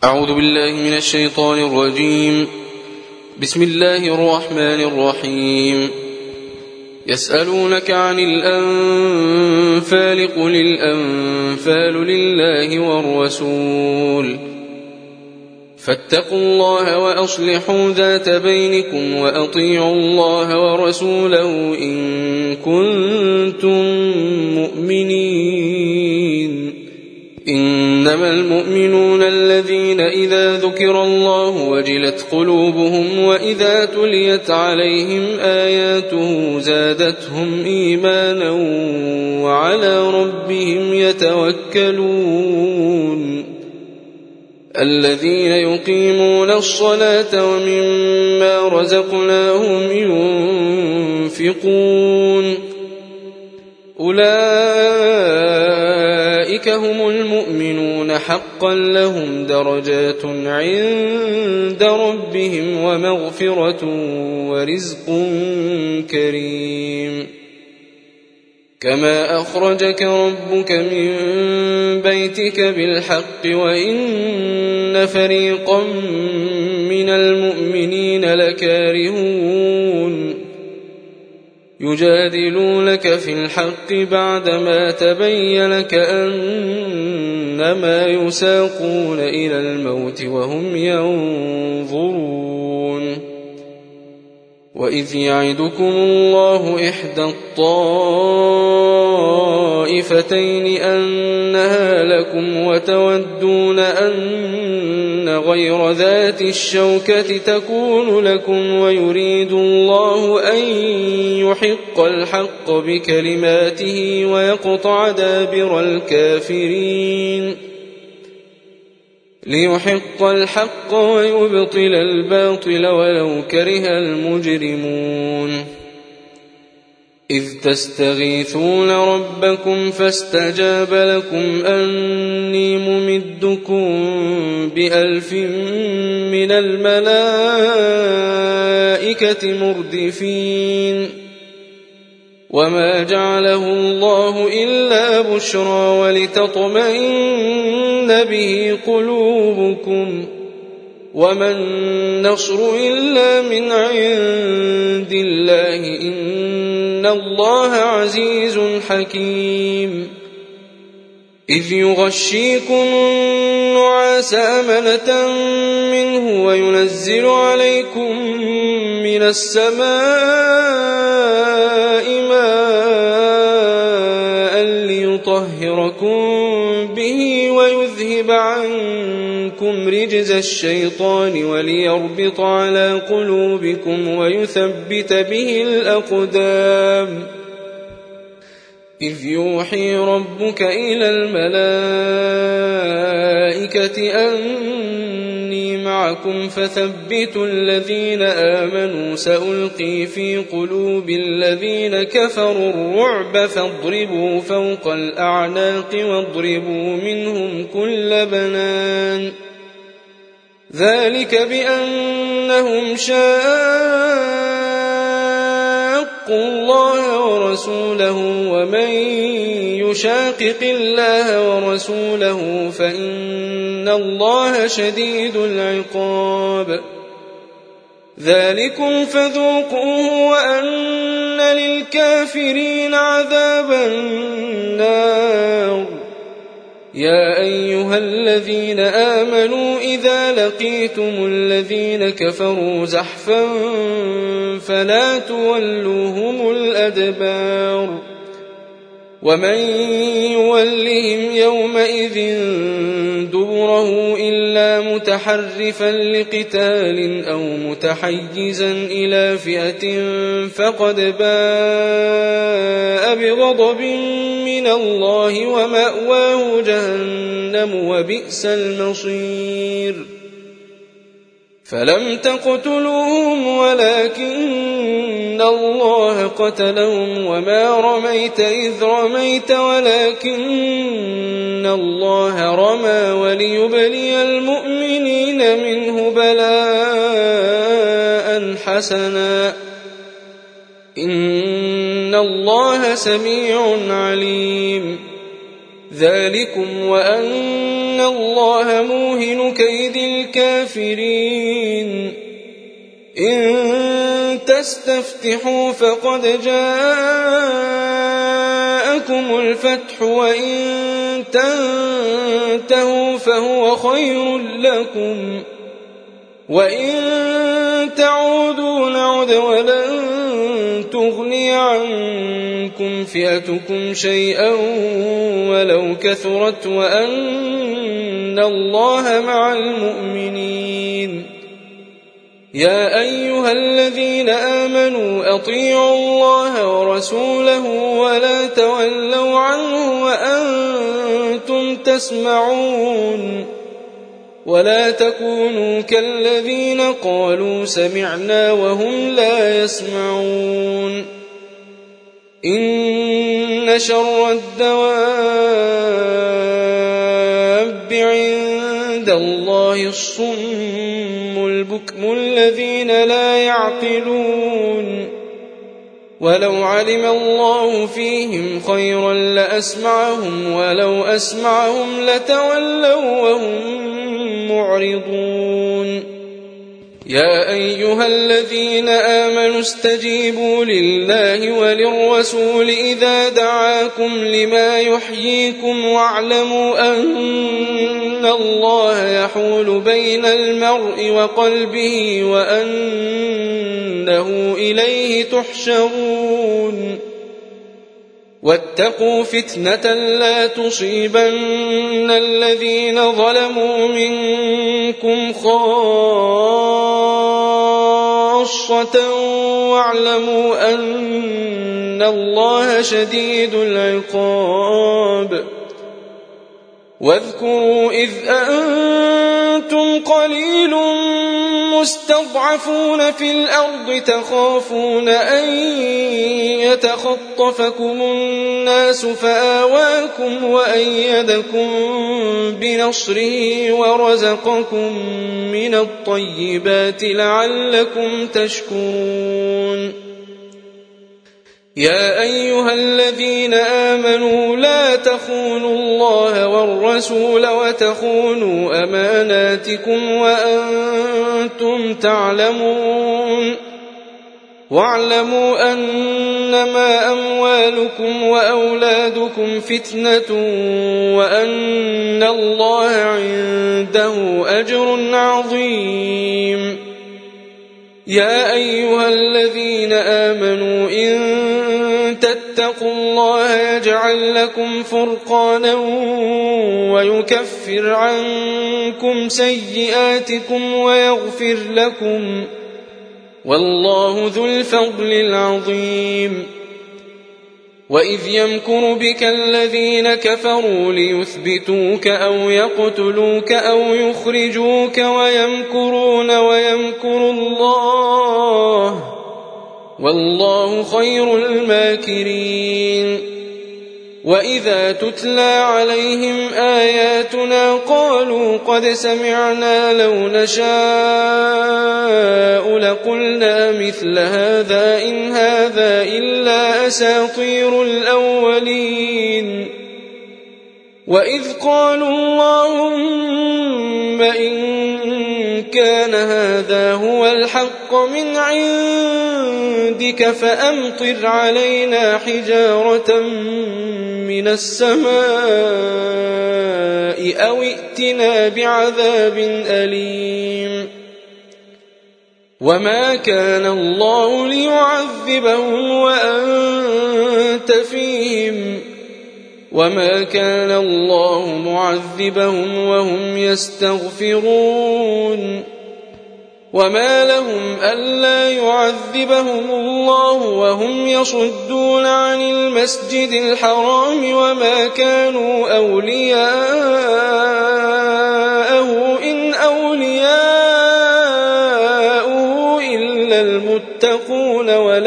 أعوذ بالله من الشيطان الرجيم. بسم الله الرحمن الرحيم. يسألونك عن الأنفال قل الأنفال لله والرسول فاتقوا الله وأصلحوا ذات بينكم وأطيعوا الله ورسوله إن كنتم مؤمنين. إنما المؤمنون الذين إذا ذكر الله وجلت قلوبهم وإذا تليت عليهم آياته زادتهم إيمانا وعلى ربهم يتوكلون. الذين يقيمون الصلاة ومما رزقناهم ينفقون أولئك هم المؤمنون حقا لهم درجات عند ربهم ومغفرة ورزق كريم. كما أخرجك ربك من بيتك بالحق وإن فريقا من المؤمنين لكارهون يجادلونك في الحق بعدما تبين كأنما يساقون إلى الموت وهم ينظرون. وإذ يعدكم الله إحدى الطائفتين أنها لكم وتودون أن غير ذات الشوكة تكون لكم ويريد الله أن يحق الحق بكلماته ويقطع دابر الكافرين ليحق الحق ويبطل الباطل ولو كره المجرمون. إذ تستغيثون ربكم فاستجاب لكم أني ممدكم ب1000 من الملائكة مردفين. وما جعله الله إلا بشرى ولتطمئن به قلوبكم وما النصر إلا من عند الله إن الله عزيز حكيم. إذ يغشيكم النعاس أمنة منه وينزل عليكم من السماء ماء ليطهركم به ويذهب عنكم رجز الشيطان وليربط على قلوبكم ويثبت به الأقدام. إذ يوحي ربك إلى الملائكة أني معكم فثبتوا الذين آمنوا سألقي في قلوب الذين كفروا الرعب فاضربوا فوق الأعناق واضربوا منهم كل بنان. ذلك بأنهم شاقوا الله ورسوله ومن يشاقق الله ورسوله فإن الله شديد العقاب. ذلكم فذوقوه وأن للكافرين عذاب النار. يا أيها الذين آمنوا إذا لقيتم الذين كفروا زحفا فلا تولوهم الأدبار. ومن يولهم يومئذ دبره إلا متحرفا لقتال أو متحيزا إلى فئة فقد باء بغضب من الله ومأواه جهنم وبئس المصير. فلم تقتلوهم ولكن الله قتلهم وما رميت إذ رميت ولكن الله رمى وليبلي المؤمنين منه بلاء حسنا إن الله سميع عليم. ذلكم وأن أن الله موهن كيد الكافرين إن تستفتحوا فقد جاءكم الفتح وإن تنتهوا فهو خير لكم وإن تعودوا نعد ولن تغني عنكم فئتكم شيئا ولو كثرت وأن الله مع المؤمنين يا أيها الذين آمنوا أطيعوا الله ورسوله ولا تولوا عنه وأنتم تسمعون ولا تكونوا كالذين قالوا سمعنا وهم لا يسمعون إن شر الدواب عند الله الصم البكم الذين لا يعقلون ولو علم الله فيهم خيرا لأسمعهم ولو أسمعهم لتولوا وهم معرضون يا أيها الذين آمنوا استجيبوا لله وللرسول إذا دعاكم لما يحييكم واعلموا أن الله يحول بين المرء وقلبه وأنه إليه تحشرون واتقوا فتنة لا تصيبن الذين ظلموا منكم خاصة واعلموا أن الله شديد العقاب واذكروا إذ أنتم قليل مستضعفون في الأرض تخافون أن يتخطفكم الناس فآواكم وأيدكم بنصره ورزقكم من الطيبات لعلكم تشكرون يا أيها الذين آمنوا لا تخونوا الله والرسول وتخونوا أماناتكم وأنتم تعلمون واعلموا أنما أموالكم وأولادكم فتنة وأن الله عنده أجر عظيم يا أيها الذين آمنوا إن تتقوا الله يجعل لكم فرقانا ويكفر عنكم سيئاتكم ويغفر لكم والله ذو الفضل العظيم وإذ يمكر بك الذين كفروا ليثبتوك أو يقتلوك أو يخرجوك ويمكرون ويمكر الله والله خير الماكرين وإذا تتلى عليهم آياتنا قالوا قد سمعنا لو نشاء لقلنا مثل هذا إن هذا إلا أساطير الأولين وإذ قالوا اللهم إن كان هذا هو الحق من عندك فأمطر علينا حجارة من السماء أو ائتنا بعذاب أليم وما كان الله ليعذبهم وأنت فيهم وما كان الله معذبهم وهم يستغفرون وما لهم ألا يعذبهم الله وهم يصدون عن المسجد الحرام وما كانوا أولياءه إن أولياءه إلا المتقون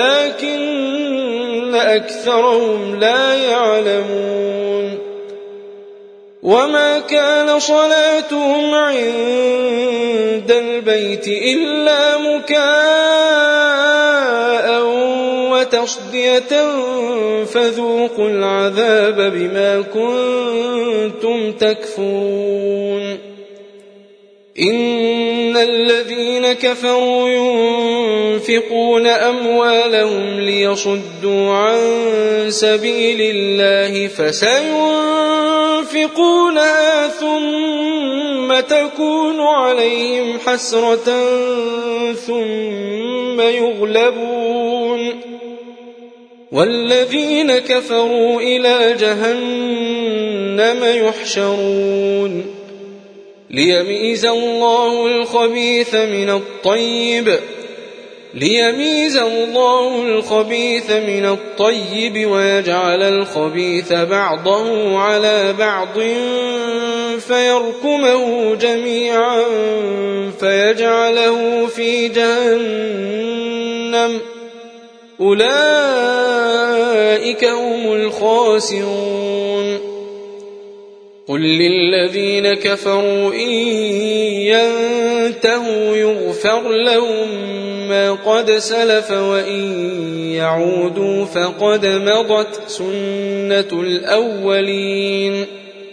ولكن أكثرهم لا يعلمون وما كان صلاتهم عند البيت إلا مكاء وتصدية فذوقوا العذاب بما كنتم تكفرون إن الذين كفروا ينفقون أموالهم ليصدوا عن سبيل الله فسينفقونها ثم تكون عليهم حسرة ثم يغلبون والذين كفروا إلى جهنم يحشرون ليميز الله الخبيث من الطيب ويجعل الخبيث بعضه على بعض فيركمه جميعا فيجعله في جهنم أولئك هم الخاسرون قل للذين كفروا إن ينتهوا يغفر لهم ما قد سلف وإن يعودوا فقد مضت سنة الأولين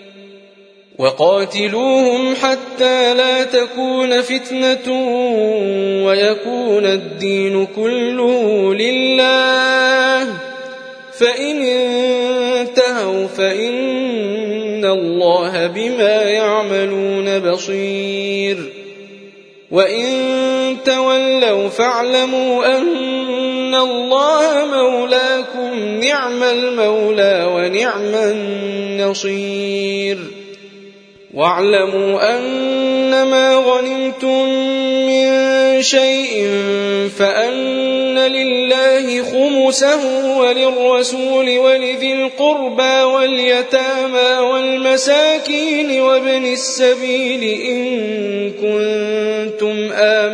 وقاتلوهم حتى لا تكون فتنة ويكون الدين كله لله فإن انتهوا فإن الله بما يعملون بصير وإن تولوا فاعلموا أن الله مولاكم نعم المولى ونعم النصير واعلموا أنما غنمتم من شيء فأن لله خمسه وللرسول ولذي القربى واليتامى والمساكين وابن السبيل إن كنتم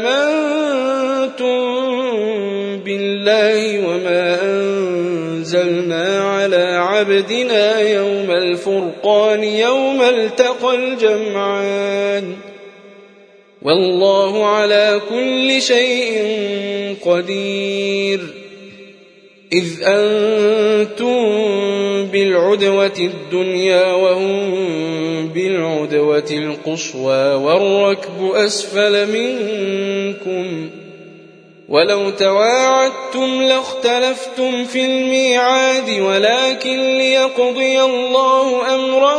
آمنتم بالله وما أنزلنا على عبدنا يوم الفرقان يوم التقى الجمعان والله على كل شيء قدير إذ أنتم بالعدوة الدنيا وهم بالعدوة القصوى والركب أسفل منكم ولو تواعدتم لاختلفتم في الميعاد ولكن ليقضي الله أمرا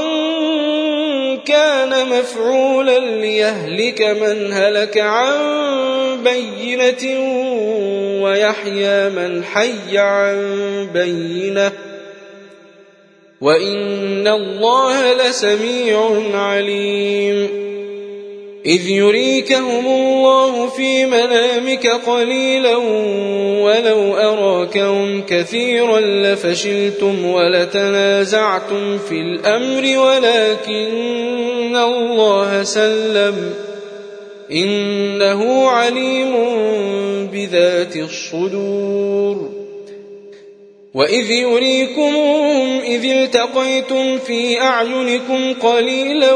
كان مفعولا ليهلك من هلك عن بينة ويحيى من حي عن بينة وإن الله لسميع عليم إذ يريكهم الله في منامك قليلا ولو أراكهم كثيرا لفشلتم ولتنازعتم في الأمر ولكن الله سلم إنه عليم بذات الصدور وإذ يريكمهم إذ التقيتم في أعينكم قليلا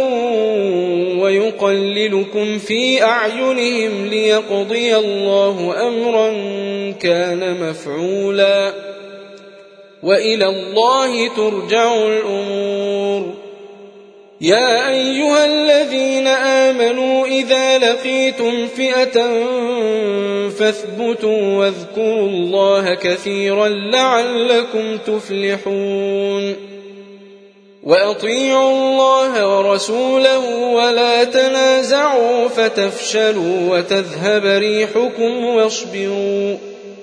ويقللكم في أعينهم ليقضي الله أمرا كان مفعولا وإلى الله ترجع الأمور يا أيها الذين آمنوا إذا لقيتم فئة فاثبتوا واذكروا الله كثيرا لعلكم تفلحون وأطيعوا الله ورسوله ولا تنازعوا فتفشلوا وتذهب ريحكم واصبروا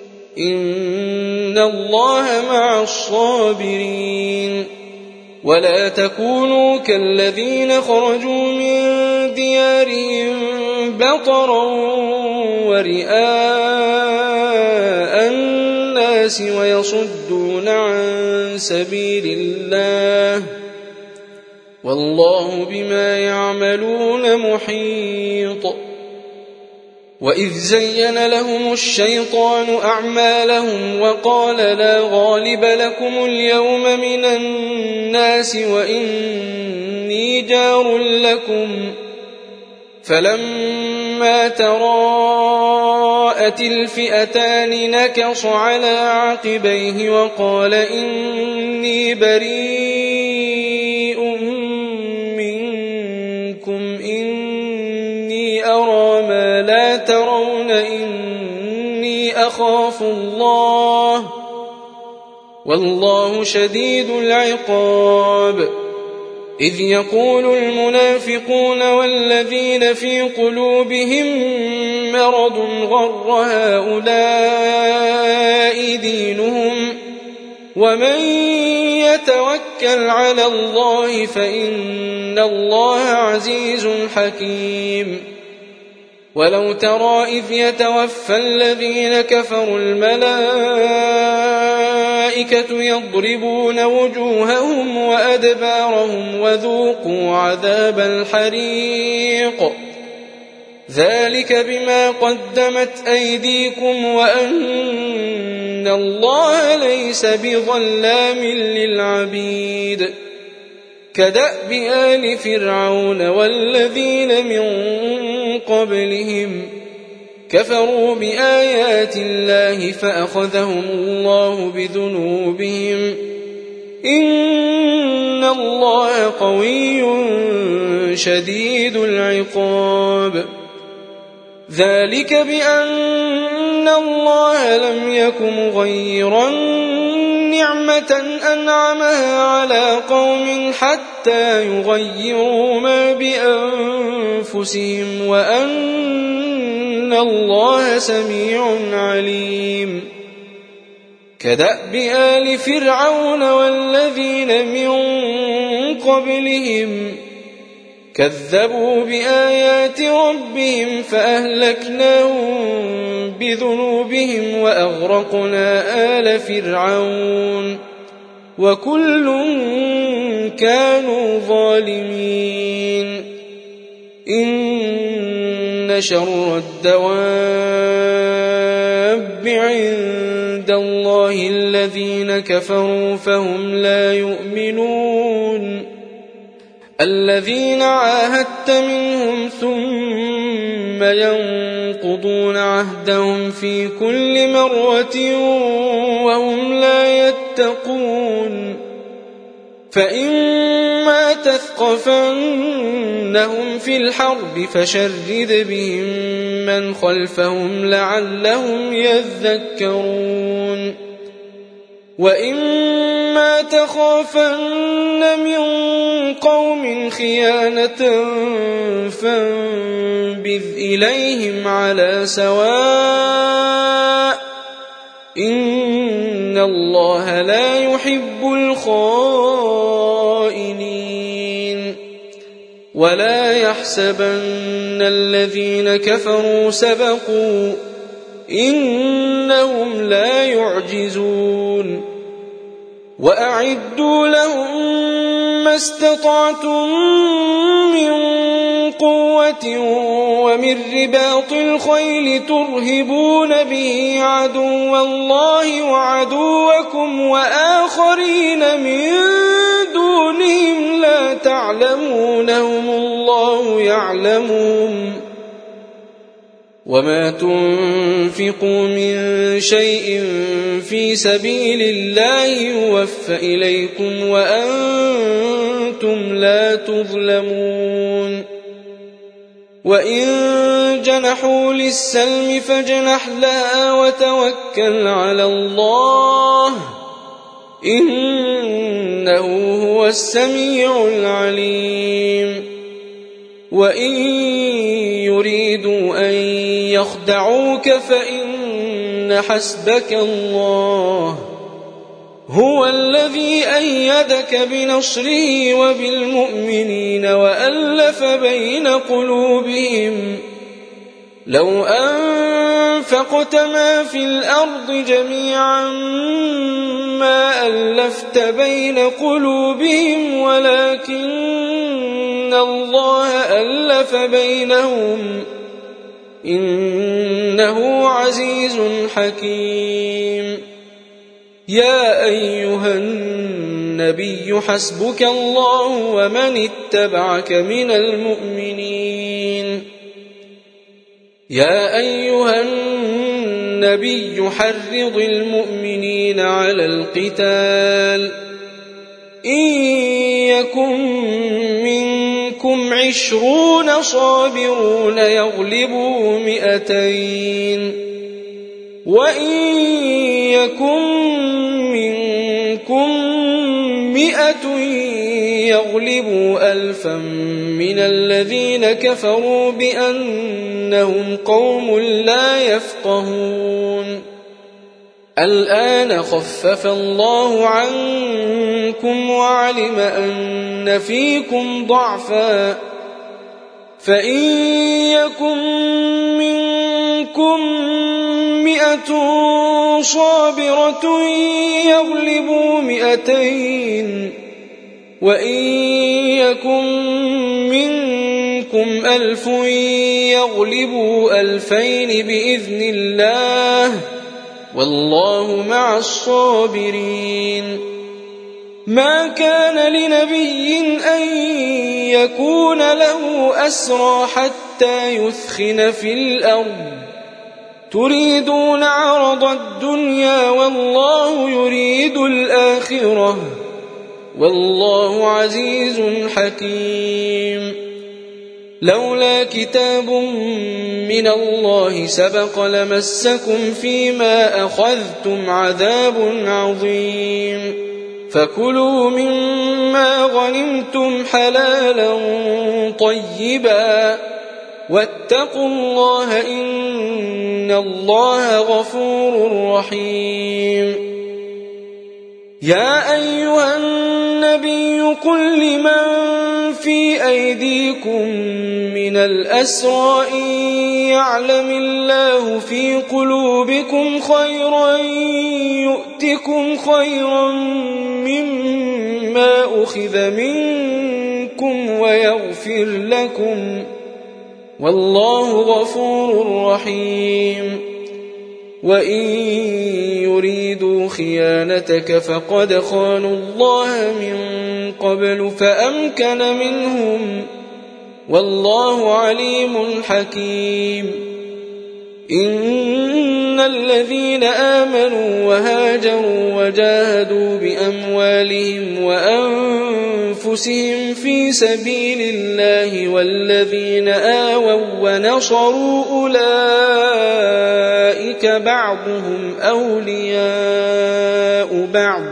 إن الله مع الصابرين ولا تكونوا كالذين خرجوا من ديارهم بطرا ورئاء الناس ويصدون عن سبيل الله والله بما يعملون محيط وإذ زين لهم الشيطان أعمالهم وقال لا غالب لكم اليوم من الناس وإني جار لكم فلما تراءت رأت الفئتان نكص على عقبيه وقال إني بريء منكم إني أرى ما لا ترون إني أخاف الله والله شديد العقاب. إذ يقول المنافقون والذين في قلوبهم مرض غر هؤلاء دينهم ومن يتوكل على الله فإن الله عزيز حكيم. ولو ترى إذ يتوفى الذين كفروا الملائكة يضربون وجوههم وأدبارهم وذوقوا عذاب الحريق ذلك بما قدمت أيديكم وأن الله ليس بظلام للعبيد. كدأب آل فرعون والذين من قبلهم كفروا بآيات الله فأخذهم الله بذنوبهم إن الله قوي شديد العقاب. ذلك بأن الله لم يك مغيرا نعمة أنعمها على قوم حتى يغيروا ما بأنفسهم وأن الله سميع عليم. كدأب آل فرعون والذين من قبلهم كذبوا بآيات ربهم فأهلكناهم بذنوبهم وأغرقنا آل فرعون وكل كانوا ظالمين. إن شر الدواب عند الله الذين كفروا فهم لا يؤمنون. الذين عاهدت منهم ثم ينقضون عهدهم في كل مرة وهم لا يتقون. فإما تثقفنهم في الحرب فشرد بهم من خلفهم لعلهم يذكرون. وإما تخافن من قوم خيانة فانبذ إليهم على سواء إن الله لا يحب الخائنين. ولا يحسبن الذين كفروا سبقوا إنهم لا يعجزون. وأعدوا لهم ما استطعتم من قوة ومن رباط الخيل ترهبون به عدو الله وعدوكم وآخرين من دونهم لا تعلمونهم الله يعلمهم. وما تنفقوا من شيء في سبيل الله يوفى إليكم وأنتم لا تظلمون. وإن جنحوا للسلم فاجنح لها وتوكل على الله إنه هو السميع العليم. وإن يريدوا أن يخدعوك فإن حسبك الله هو الذي أيدك بنصره وبالمؤمنين وألف بين قلوبهم. لو أنفقت ما في الأرض جميعا ما ألفت بين قلوبهم ولكن الله ألف بينهم إنه عزيز حكيم. يا أيها النبي حسبك الله ومن اتبعك من المؤمنين. يا أيها النبي النبي حرض المؤمنين على القتال إن يكن منكم 20 صابرون يغلبوا 200 وإن يكن منكم 100 يغلبوا 1000 من الذين كفروا بأنهم قوم لا يفقهون الآن خفف الله عنكم وعلم أن فيكم ضعفا فإن يكن منكم 100 صابرة يغلبوا 200 وإن يكن منكم 1000 يغلبوا 2000 بإذن الله والله مع الصابرين ما كان لنبي أن يكون له أسرى حتى يثخن في الأرض تريدون عرض الدنيا والله يريد الآخرة والله عزيز حكيم لولا كتاب من الله سبق لمسكم فيما أخذتم عذاب عظيم فكلوا مما غنمتم حلالا طيبا واتقوا الله إن الله غفور رحيم يا أيها النبي قل لمن في أيديكم من الأسرى إن يعلم الله في قلوبكم خيرا يؤتكم خيرا مما أخذ منكم ويغفر لكم والله غفور رحيم وإن يريدوا خيانتك فقد خانوا الله من قبل فأمكن منهم والله عليم حكيم إن الذين آمنوا وهاجروا وجاهدوا بأموالهم وأنفسهم في سبيل الله والذين آووا ونصروا أولئك بعضهم أولياء بعض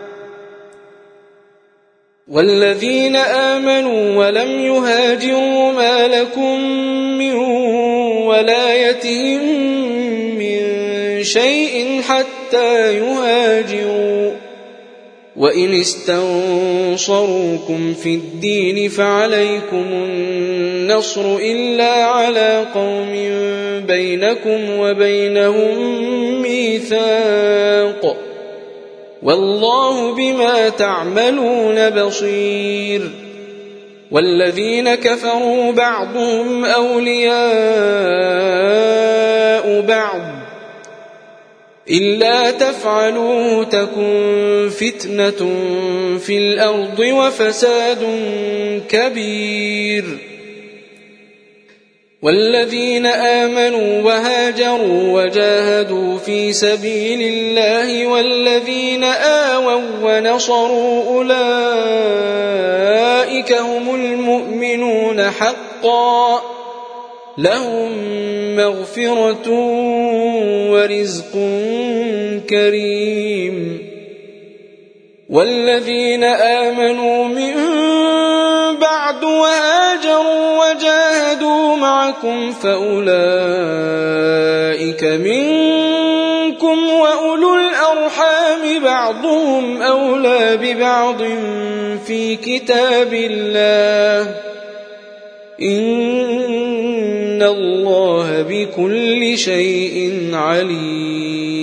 والذين آمنوا ولم يهاجروا ما لكم من ولايتهم من شيء حتى يهاجروا وإن استنصروكم في الدين فعليكم النصر إلا على قوم بينكم وبينهم ميثاق والله بما تعملون بصير والذين كفروا بعضهم أولياء بعض إلا تفعلوه تكن فتنة في الأرض وفساد كبير والذين آمنوا وهاجروا وجاهدوا في سبيل الله والذين آووا ونصروا أولئك هم المؤمنون حقا لهم مغفرة ورزق كريم والذين آمنوا من بعد وهاجروا وجاهدوا معكم فأولئك منكم وأولو الأرحام بعضهم أولى ببعض في كتاب الله إن الله بكل شيء عليم